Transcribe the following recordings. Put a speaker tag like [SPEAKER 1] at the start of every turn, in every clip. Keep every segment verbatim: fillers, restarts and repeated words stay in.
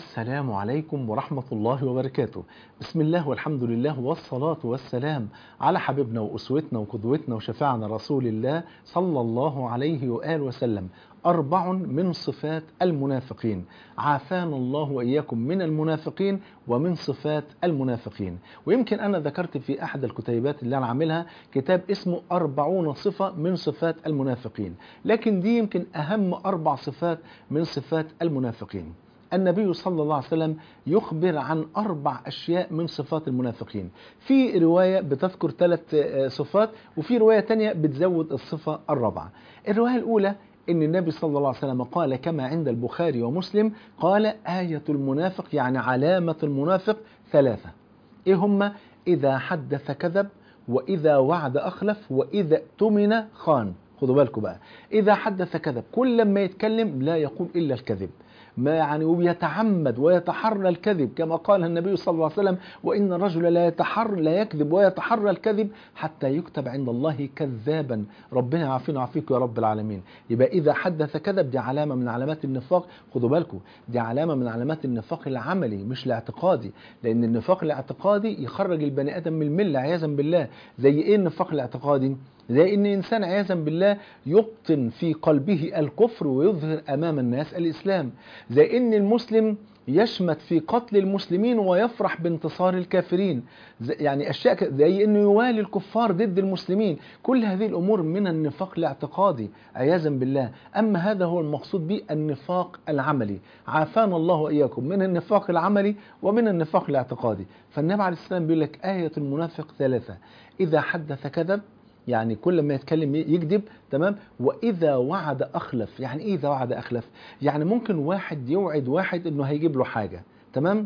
[SPEAKER 1] السلام عليكم ورحمة الله وبركاته. بسم الله والحمد لله والصلاة والسلام على حبيبنا وأسوتنا وقدوتنا وشفاعنا رسول الله صلى الله عليه وآله وسلم. أربع من صفات المنافقين، عافانا الله وإياكم من المنافقين ومن صفات المنافقين. ويمكن أنا ذكرت في أحد الكتيبات اللي أنا عاملها كتاب اسمه أربعون صفة من صفات المنافقين، لكن دي يمكن أهم أربع صفات من صفات المنافقين. النبي صلى الله عليه وسلم يخبر عن أربع أشياء من صفات المنافقين. في رواية بتذكر ثلاث صفات، وفي رواية تانية بتزود الصفة الرابعة. الرواية الأولى إن النبي صلى الله عليه وسلم قال كما عند البخاري ومسلم، قال آية المنافق يعني علامة المنافق ثلاثة. إيه هم؟ إذا حدث كذب، وإذا وعد أخلف، وإذا اؤتمن خان. خدوا بالكم بقى، إذا حدث كذب، كل ما يتكلم لا يقول إلا الكذب، ما يعني وبيتعمد ويتحرى الكذب كما قال النبي صلى الله عليه وسلم: وإن الرجل لا يتحرى لا يكذب ويتحرى الكذب حتى يكتب عند الله كذابا. ربنا يعافينا ويعافيكم يا رب العالمين. يبقى إذا حدث كذب دي علامة من علامات النفاق. خدوا بالكم، دي علامة من علامات النفاق العملي مش الاعتقادي، لأن النفاق الاعتقادي يخرج البني آدم من الملة عياذا بالله. زي إيه النفاق الاعتقادي؟ زي ان انسان عياذا بالله يبطن في قلبه الكفر ويظهر امام الناس الاسلام. زي ان المسلم يشمت في قتل المسلمين ويفرح بانتصار الكافرين. زي يعني اشياء زي انه يوالي الكفار ضد المسلمين. كل هذه الامور من النفاق الاعتقادي عياذا بالله. اما هذا هو المقصود به النفاق العملي. عافانا الله واياكم من النفاق العملي ومن النفاق الاعتقادي. فالنبي عليه السلام بيقول لك آية المنافق ثلاثة: اذا حدث كذب، يعني كل ما يتكلم يكذب، تمام، وإذا وعد أخلف. يعني إيه إذا وعد أخلف؟ يعني ممكن واحد يوعد واحد إنه هيجيب له حاجة، تمام،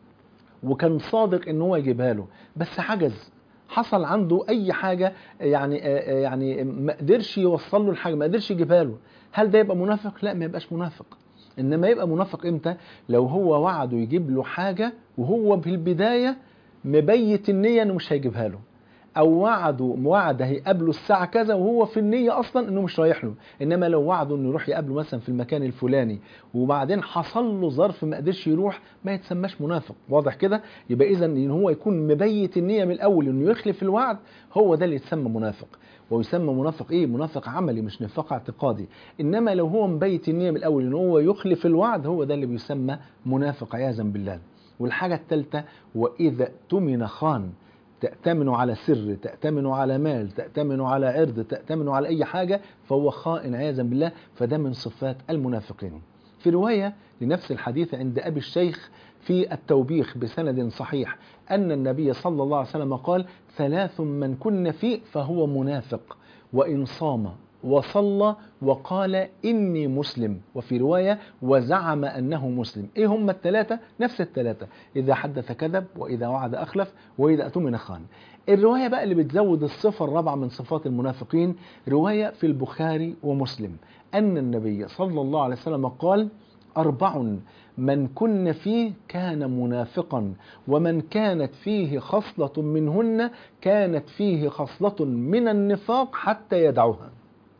[SPEAKER 1] وكان صادق إنه هو يجيبها له، بس عجز، حصل عنده أي حاجة، يعني يعني ما قدرش يوصل له الحاجة، ما قدرش يجيبها له. هل ده يبقى منافق؟ لا، ما يبقاش منافق. إنما يبقى منافق إمتى؟ لو هو وعده يجيب له حاجة وهو في البداية مبيت النية إنه مش هيجيبها له، او وعده وعد هيقابله الساعه كذا وهو في النيه اصلا انه مش رايح له. انما لو وعده انه يروح يقابله مثلا في المكان الفلاني وبعدين حصل له ظرف ما قدرش يروح، ما يتسماش منافق. واضح كده؟ يبقى اذا ان هو يكون مبيت النيه من الاول انه يخلف الوعد، هو ده اللي يتسمى منافق. ويسمى منافق ايه؟ منافق عملي مش نفاق اعتقادي. انما لو هو مبيت النيه من الاول ان هو يخلف الوعد، هو ده اللي بيسمى منافق عياذا بالله. والحاجه الثالثه: واذا اؤتمن خان. تأتمن على سر، تأتمن على مال، تأتمن على عرض، تأتمن على أي حاجة، فهو خائن عياذا بالله. فده من صفات المنافقين. في رواية لنفس الحديث عند أبي الشيخ في التوبيخ بسند صحيح أن النبي صلى الله عليه وسلم قال: ثلاث من كن فيه فهو منافق: وإن صام وصلى وقال إني مسلم، وفي رواية وزعم أنه مسلم. إيه هم الثلاثة؟ نفس الثلاثة: إذا حدث كذب، وإذا وعد أخلف، وإذا اؤتمن خان. الرواية بقى اللي بتزود الصفة الرابعة من صفات المنافقين، رواية في البخاري ومسلم أن النبي صلى الله عليه وسلم قال: أربع من كن فيه كان منافقا، ومن كانت فيه خصلة منهن كانت فيه خصلة من النفاق حتى يدعوها.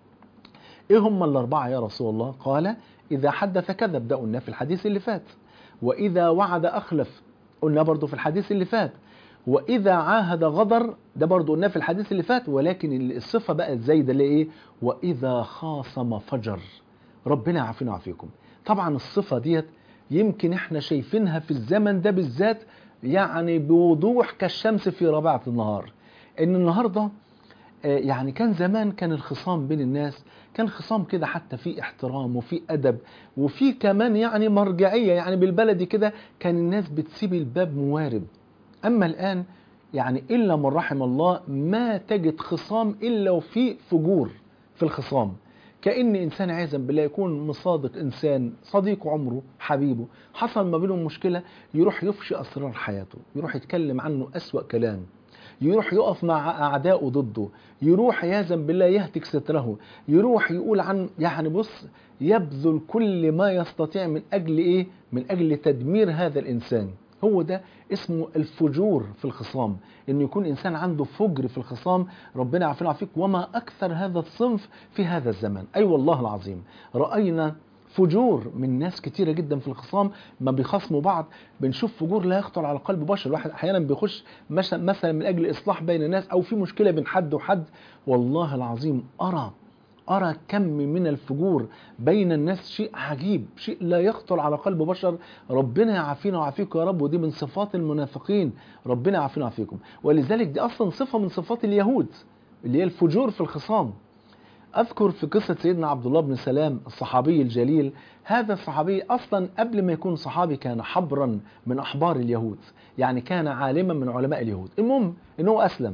[SPEAKER 1] ايه هم الاربعه يا رسول الله؟ قال: اذا حدث كذب، ده قلنا في الحديث اللي فات، واذا وعد اخلف، قلنا برضو في الحديث اللي فات، واذا عاهد غدر، ده برضو قلنا في الحديث اللي فات. ولكن الصفه بقى الزايده اللي ايه؟ واذا خاصم فجر. ربنا يعافينا ويعافيكم. طبعا الصفه ديت يمكن احنا شايفينها في الزمن ده بالذات يعني بوضوح كالشمس في ربيعه النهار. ان النهارده يعني كان زمان كان الخصام بين الناس كان خصام كده حتى في احترام وفي أدب وفي كمان يعني مرجعية، يعني بالبلدي كده كان الناس بتسيب الباب موارب. أما الآن يعني إلا من رحم الله ما تجد خصام إلا وفي فجور في الخصام. كأن إنسان عايزا بالله يكون مصادق، إنسان صديق عمره حبيبه، حصل ما بينهم مشكلة يروح يفشي أسرار حياته، يروح يتكلم عنه أسوأ كلام، يروح يقف مع أعدائه ضده، يروح عياذا بالله يهتك ستره، يروح يقول عن يعني بص يبذل كل ما يستطيع من أجل إيه؟ من أجل تدمير هذا الإنسان. هو ده اسمه الفجور في الخصام، إنه يكون إنسان عنده فجر في الخصام. ربنا يعافينا ويعافيك. وما أكثر هذا الصنف في هذا الزمن. أي أيوة والله العظيم رأينا فجور من ناس كتيرة جدا في الخصام، ما بيخصموا بعض بنشوف فجور لا يخطر على قلب بشر. الواحد احيانا بيخش مثلا من اجل اصلاح بين الناس او في مشكلة بين حد وحد، والله العظيم ارى أرى كم من الفجور بين الناس، شيء عجيب، شيء لا يخطر على قلب بشر. ربنا يعافينا ويعافيكم يا رب، ودي من صفات المنافقين، ربنا يعافينا ويعافيكم. ولذلك دي أصلا صفة من صفات اليهود اللي هي الفجور في الخصام. أذكر في قصة سيدنا عبد الله بن سلام الصحابي الجليل، هذا الصحابي أصلا قبل ما يكون صحابي كان حبرا من أحبار اليهود، يعني كان عالما من علماء اليهود. المهم أنه أسلم،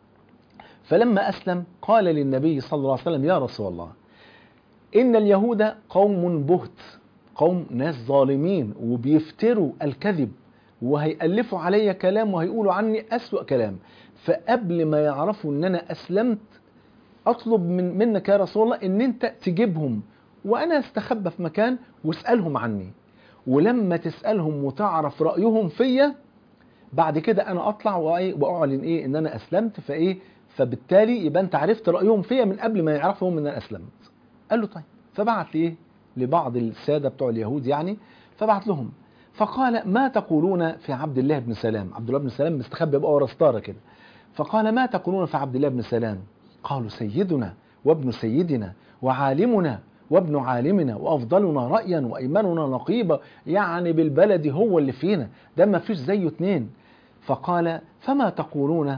[SPEAKER 1] فلما أسلم قال للنبي صلى الله عليه وسلم: يا رسول الله، إن اليهود قوم بهت، قوم ناس ظالمين وبيفتروا الكذب وهيألفوا علي كلام وهيقولوا عني أسوأ كلام، فقبل ما يعرفوا أن أنا أسلمت أطلب من منك يا رسول الله أن أنت تجيبهم وأنا استخبى في مكان واسألهم عني، ولما تسألهم وتعرف رأيهم فيا بعد كده أنا أطلع وأعلن إيه إن أنا أسلمت، فإيه فبالتالي يبقى أنت عرفت رأيهم فيا من قبل ما يعرفوا هم إن أنا أسلمت. قال له طيب. فبعت لي إيه لبعض السادة بتوع اليهود يعني، فبعت لهم فقال: ما تقولون في عبد الله بن سلام؟ عبد الله بن سلام مستخبي بقى ورا ستارة كده. فقال: ما تقولون في عبد الله بن سلام؟ قالوا: سيدنا وابن سيدنا وعالمنا وابن عالمنا وأفضلنا رأيا وأيمننا نقيبا، يعني بالبلد هو اللي فينا، ده ما فيش زيه اتنين. فقال: فما تقولون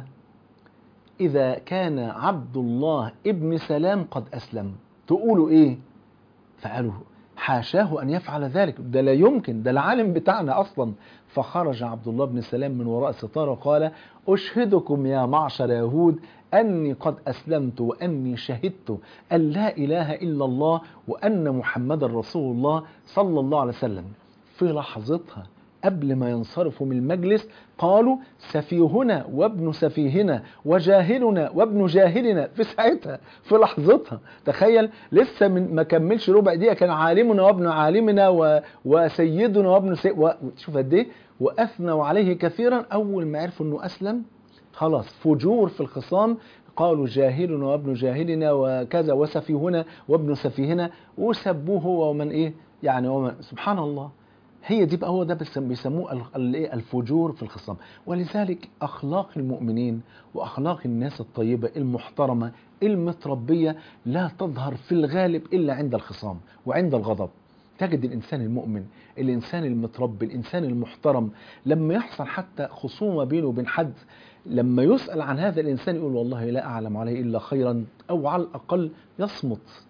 [SPEAKER 1] إذا كان عبد الله ابن سلام قد أسلم؟ تقولوا إيه؟ فقالوا: حاشاه أن يفعل ذلك، ده لا يمكن، ده العالم بتاعنا أصلا. فخرج عبد الله بن سلام من وراء ستارة وقال: أشهدكم يا معشر يهود أني قد أسلمت وأني شهدت أن لا إله إلا الله وأن محمد رسول الله صلى الله عليه وسلم. في لحظتها قبل ما ينصرفوا من المجلس قالوا: سفيهنا وابن سفيهنا وجاهلنا وابن جاهلنا. في ساعتها في لحظتها، تخيل لسه من ما كملش ربع دقيقة كان عالمنا وابن عالمنا و... وسيدنا وابن سيد و... شوف قد ايه، وأثنوا عليه كثيرا. أول ما عرفوا أنه أسلم خلاص فجور في الخصام، قالوا: جاهلنا وابن جاهلنا وكذا وسفيهنا وابن سفيهنا، وسبوه هو ومن ايه يعني ومن. سبحان الله، هي دي بقى هو ده بيسموه الفجور في الخصام. ولذلك أخلاق المؤمنين وأخلاق الناس الطيبة المحترمة المتربية لا تظهر في الغالب إلا عند الخصام وعند الغضب. تجد الإنسان المؤمن، الإنسان المتربي، الإنسان المحترم، لما يحصل حتى خصومة بينه وبين حد، لما يسأل عن هذا الإنسان يقول: والله لا أعلم عليه إلا خيرا، أو على الأقل يصمت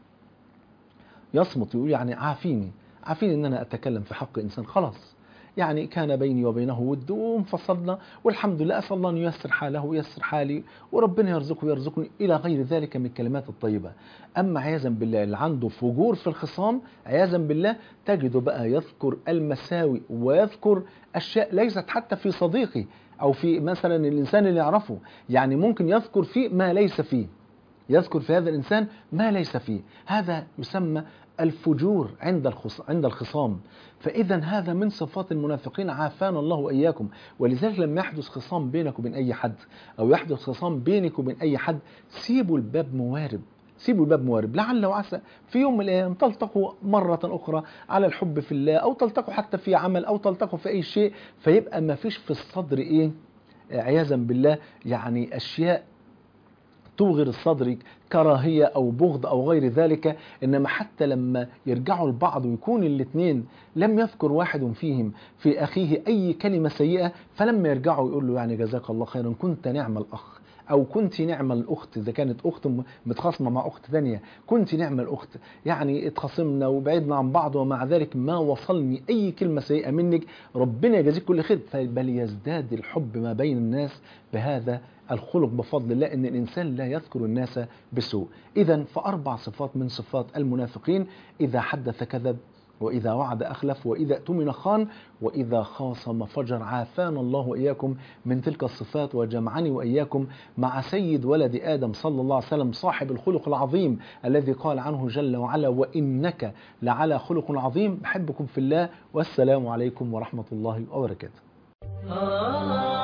[SPEAKER 1] يصمت يقول يعني عافيني عارفين ان انا اتكلم في حق انسان، خلاص يعني كان بيني وبينه ود وانفصلنا والحمد لله، اسال الله ان ييسر حاله وييسر حالي وربنا يرزقه ويرزقني الى غير ذلك من الكلمات الطيبه. اما عياذا بالله اللي عنده فجور في الخصام عياذا بالله تجده بقى يذكر المساوئ ويذكر اشياء ليست حتى في صديقي او في مثلا الانسان اللي يعرفه، يعني ممكن يذكر فيه ما ليس فيه، يذكر في هذا الإنسان ما ليس فيه. هذا يسمى الفجور عند عند الخصام. فإذا هذا من صفات المنافقين، عافانا الله وإياكم. ولذلك لما يحدث خصام بينك وبين أي حد أو يحدث خصام بينك وبين أي حد، سيبوا الباب موارب، سيبوا الباب موارب، لعل وعسى في يوم من الأيام تلتقوا مرة أخرى على الحب في الله، أو تلتقوا حتى في عمل، أو تلتقوا في أي شيء، فيبقى ما فيش في الصدر إيه عياذا بالله يعني أشياء توغر الصدر كراهية أو بغض أو غير ذلك. إنما حتى لما يرجعوا البعض ويكون الاثنين لم يذكر واحد فيهم في أخيه أي كلمة سيئة، فلما يرجعوا يقول له يعني جزاك الله خيرا، كنت نعم الأخ أو كنت نعم الأخت، إذا كانت أخت متخاصمة مع أخت ثانية كنت نعم الأخت، يعني اتخاصمنا وبعدنا عن بعض ومع ذلك ما وصلني أي كلمة سيئة منك، ربنا يجازيك كل خير. بل يزداد الحب ما بين الناس بهذا الخلق بفضل الله، إن الإنسان لا يذكر الناس بسوء. إذن فأربع صفات من صفات المنافقين: إذا حدث كذب، وإذا وعد أخلف، وإذا اؤتمن خان، وإذا خاصم فجر. عافانا الله وإياكم من تلك الصفات، وجمعني وإياكم مع سيد ولد آدم صلى الله عليه وسلم صاحب الخلق العظيم الذي قال عنه جل وعلا: وإنك لعلى خلق عظيم. بحبكم في الله، والسلام عليكم ورحمة الله وبركاته.